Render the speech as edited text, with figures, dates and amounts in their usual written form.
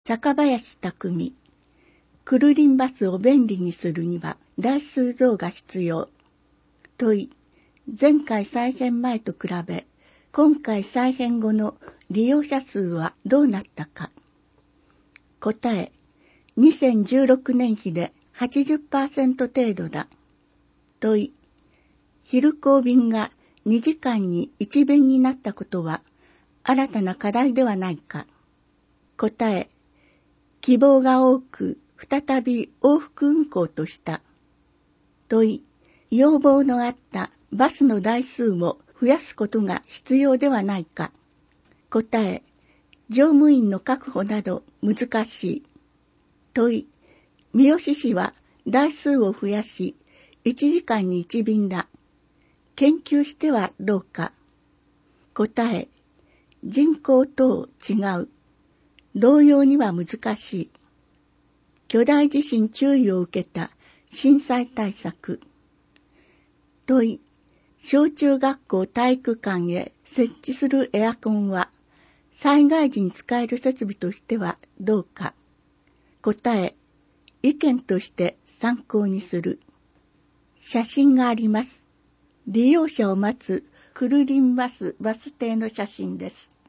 坂林匠、くるりんバスを便利にするには台数増が必要。問い、前回再編前と比べ、今回再編後の利用者数はどうなったか。答え、2016年比で 80% 程度だ。問い、昼行便が2時間に1便になったことは新たな課題ではないか。答え、希望が多く再び往復運行とした。問い、要望のあったバスの台数も増やすことが必要ではないか。答え、乗務員の確保など難しい。問い、三好市は台数を増やし1時間に1便だ。研究してはどうか。答え、人口等違う。同様には難しい。巨大地震注意を受けた震災対策。問い、小中学校体育館へ設置するエアコンは災害時に使える設備としてはどうか。答え、意見として参考にする。写真があります。利用者を待つくるりんバスバス停の写真です。